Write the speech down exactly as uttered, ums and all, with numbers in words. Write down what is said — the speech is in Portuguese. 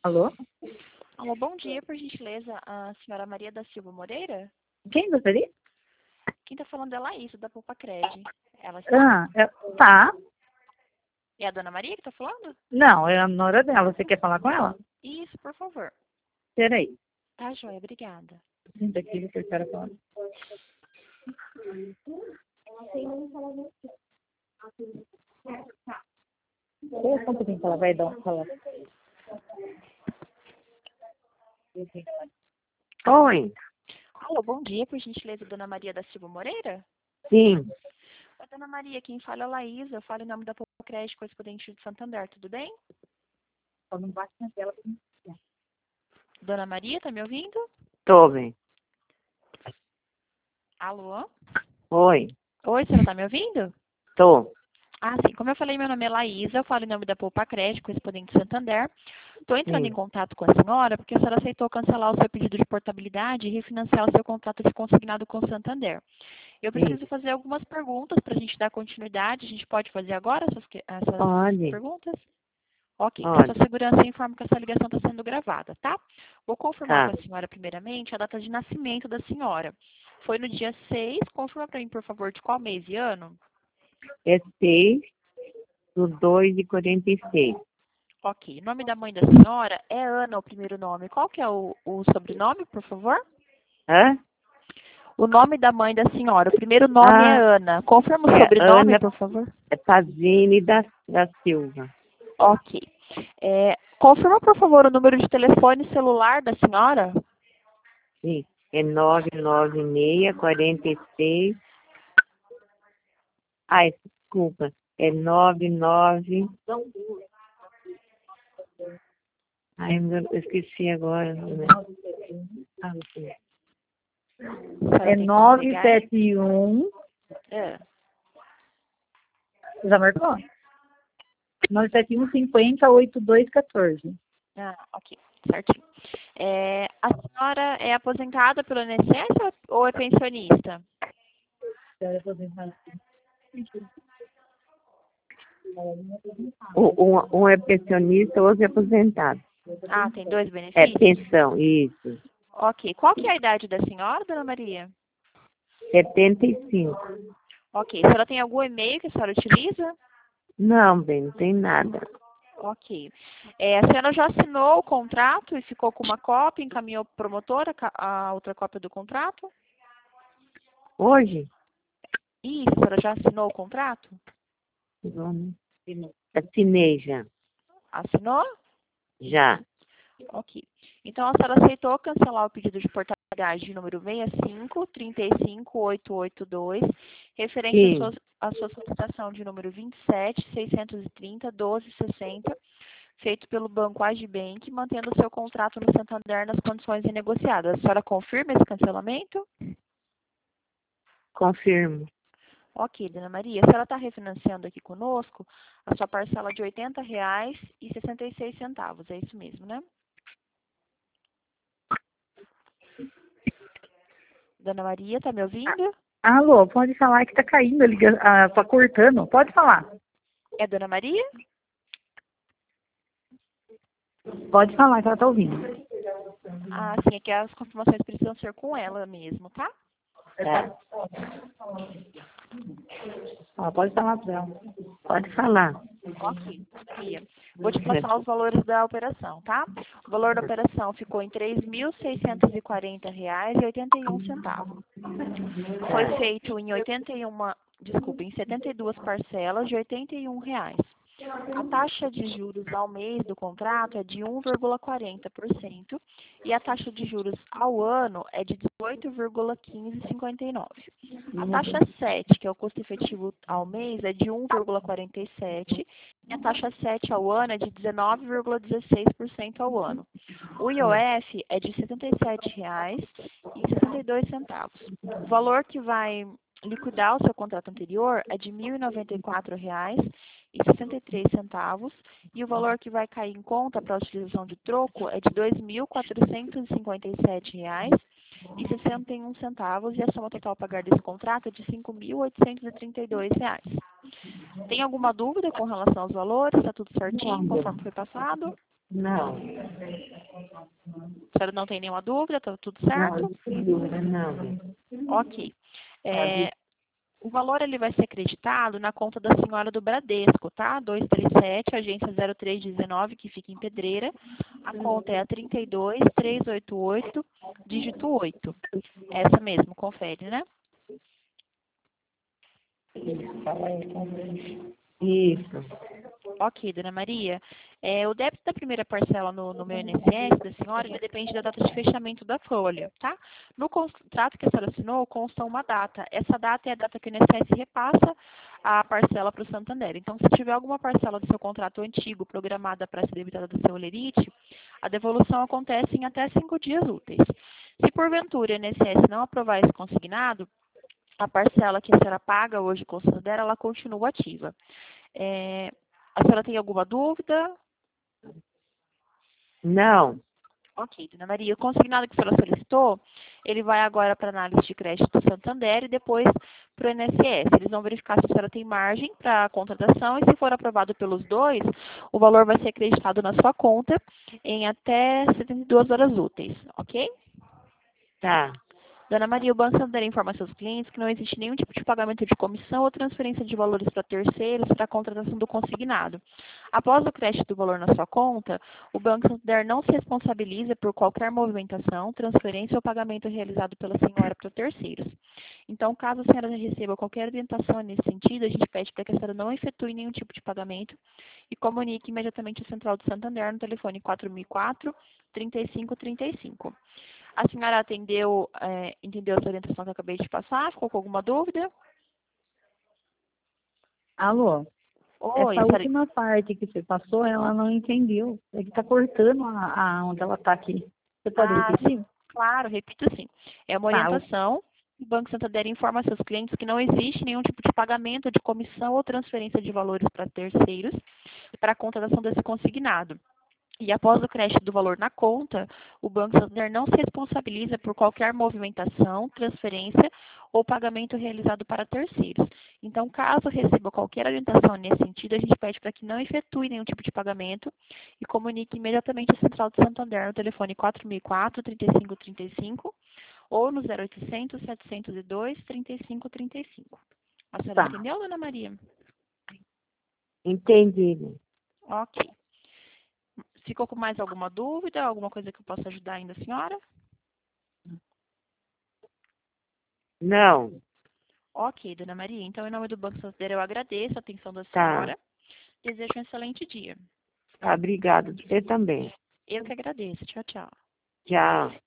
Alô? Alô, bom dia, por gentileza, a senhora Maria da Silva Moreira? Quem gostaria? Quem está falando é a Laís, da Poupa Cred. Ela está? Ah, é- tá. É a dona Maria que está falando? Não, é a nora dela. Você quer falar com ela? Isso, por favor. Peraí. Tá, joia, obrigada. Senta aqui que eu quero falar. Espera só um pouquinho que ela vai dar falar. Oi, Alô, bom dia, por gentileza, dona Maria da Silva Moreira? sim, Oi, dona Maria, quem fala é a Laís, eu falo em nome da Poupa Cred, correspondente de Santander, tudo bem? Só não bate na tela. Dona Maria, tá me ouvindo? tô bem. Alô? Oi, Oi, senhora tá me ouvindo? tô. Ah, sim. Como eu falei, meu nome é Laísa, eu falo em nome da Poupa Cred, correspondente de Santander. Estou entrando em Sim, contato com a senhora porque a senhora aceitou cancelar o seu pedido de portabilidade e refinanciar o seu contrato de consignado com o Santander. Eu preciso sim. fazer algumas perguntas para a gente dar continuidade. A gente pode fazer agora essas, que- essas Pode, perguntas? Ok, para sua pode. segurança, eu informo que essa ligação está sendo gravada, tá? Vou confirmar Tá. com a senhora, primeiramente, a data de nascimento da senhora. Foi no dia seis. Confirma para mim, por favor, de qual mês e ano? É seis do dois de quarenta e seis. Ok. O nome da mãe da senhora é Ana, o primeiro nome. Qual que é o, o sobrenome, por favor? Hã? O nome da mãe da senhora. O primeiro nome é Ah, Ana. Confirma o é sobrenome, Ana por favor. Pazini da, da Silva. Ok. É, confirma, por favor, o número de telefone celular da senhora. Sim, é nove nove seis, quarenta e seis. Ai, desculpa, é nove nove. Ai, meu, eu esqueci agora. Né? Ah, sim. A senhora É tem como nove pegar aí? sete um. É. Já marcou? nove sete um cinquenta oitenta e dois quatorze. Ah, ok. Certinho. É, a senhora é aposentada pelo I N S S ou ou é pensionista? Um, um, um é pensionista, outro é aposentado. Ah, tem dois É benefícios? pensão, isso. Ok. Qual que é a idade da senhora, dona Maria? setenta e cinco. Ok. A senhora tem algum e-mail que a senhora utiliza? Não, bem, não tem nada. Ok. É, a senhora já assinou o contrato e ficou com uma cópia, encaminhou para a promotora ca- a outra cópia do contrato? Hoje? Isso, a senhora já assinou o contrato? Vamos. Assinei já. Assinou? Já. Ok. Então, a senhora aceitou cancelar o pedido de portabilidade de número seis cinco, três cinco, oito oito dois, referente à Sim. sua, à sua solicitação de número vinte e sete, seiscentos e trinta, doze sessenta, feito pelo Banco Agibank, mantendo o seu contrato no Santander nas condições renegociadas. A senhora confirma esse cancelamento? Confirmo. Ok, dona Maria. A senhora está refinanciando aqui conosco a sua parcela de oitenta reais e sessenta e seis centavos. É isso mesmo, né? Dona Maria, está me ouvindo? Alô, pode falar que tá caindo a ligação. Ah, tá cortando. Pode falar. É Dona Maria? Pode falar que ela tá ouvindo. Ah, sim, é que as confirmações precisam ser com ela mesmo, tá? Tá. Ah, pode falar pra ela. Pode falar. Ok, Maria. Vou te passar os valores da operação, tá? O valor da operação ficou em três mil seiscentos e quarenta reais e oitenta e um centavos. Foi Tá. feito em oitenta e uma, desculpa, em setenta e duas parcelas de oitenta e um reais. A taxa de juros ao mês do contrato é de um vírgula quarenta por cento e a taxa de juros ao ano é de dezoito vírgula quinze cinquenta e nove. A taxa sete, que é o custo efetivo ao mês, é de um vírgula quarenta e sete e a taxa sete ao ano é de dezenove vírgula dezesseis por cento ao ano. O I O F é de setenta e sete reais e sessenta e dois centavos. O valor que vai liquidar o seu contrato anterior é de mil e noventa e quatro reais e sessenta e três centavos e o valor que vai cair em conta para a utilização de troco é de dois mil quatrocentos e cinquenta e sete reais e sessenta e um centavos e a soma total a pagar desse contrato é de cinco mil oitocentos e trinta e dois reais. Tem alguma dúvida com relação aos valores? Está tudo certinho, Nada. conforme foi passado? Não. A senhora não tem nenhuma dúvida? Tá tudo Não, certo? sem dúvida, não. Ok. É, o valor ele vai ser acreditado na conta da senhora do Bradesco, tá? duzentos e trinta e sete, agência zero três dezenove, que fica em Pedreira. A conta é a trinta e dois, trezentos e oitenta e oito, dígito oito. Essa mesmo, confere, né? Isso. Ok, dona Maria. É, o débito da primeira parcela no, no meu I N S S da senhora, ele depende da data de fechamento da folha, tá? No contrato que a senhora assinou, consta uma data. Essa data é a data que o I N S S repassa a parcela para o Santander. Então, se tiver alguma parcela do seu contrato antigo programada para ser debitada do seu olerite, a devolução acontece em até cinco dias úteis. Se porventura o I N S S não aprovar esse consignado, a parcela que a senhora paga hoje com o Santander, ela continua ativa. É, a senhora tem alguma dúvida? Não. Ok, dona Maria, o consignado que a senhora solicitou, ele vai agora para a análise de crédito do Santander e depois para o I N S S. Eles vão verificar se a senhora tem margem para a contratação e se for aprovado pelos dois, o valor vai ser acreditado na sua conta em até setenta e duas horas úteis, ok? Tá. Dona Maria, o Banco Santander informa a seus clientes que não existe nenhum tipo de pagamento de comissão ou transferência de valores para terceiros para a contratação do consignado. Após o crédito do valor na sua conta, o Banco Santander não se responsabiliza por qualquer movimentação, transferência ou pagamento realizado pela senhora para terceiros. Então, caso a senhora receba qualquer orientação nesse sentido, a gente pede para que a senhora não efetue nenhum tipo de pagamento e comunique imediatamente a Central do Santander no telefone quatro mil e quatro, trinta e cinco trinta e cinco. A senhora atendeu, é, entendeu essa orientação que eu acabei de passar? Ficou com alguma dúvida? Alô? Oi, Essa senhora... última parte que você passou, ela não entendeu. É que tá cortando a, a onde ela tá aqui. Você pode Ah, repetir? claro, repito sim. É uma Tá. orientação. O Banco Santander informa a seus clientes que não existe nenhum tipo de pagamento de comissão ou transferência de valores para terceiros para a contratação desse consignado. E após o crédito do valor na conta, o Banco Santander não se responsabiliza por qualquer movimentação, transferência ou pagamento realizado para terceiros. Então, caso receba qualquer orientação nesse sentido, a gente pede para que não efetue nenhum tipo de pagamento e comunique imediatamente a Central do Santander no telefone quatro mil e quatro, trinta e cinco trinta e cinco ou no zero oitocentos, setecentos e dois, trinta e cinco trinta e cinco. A senhora Tá. entendeu, dona Maria? Entendi. Ok. Ficou com mais alguma dúvida? Alguma coisa que eu possa ajudar ainda a senhora? Não. Ok, dona Maria. Então, em nome do Banco Santander, eu agradeço a atenção da Tá. senhora. Desejo um excelente dia. Tá, obrigada. Você também. Eu que agradeço. Tchau, tchau. Tchau.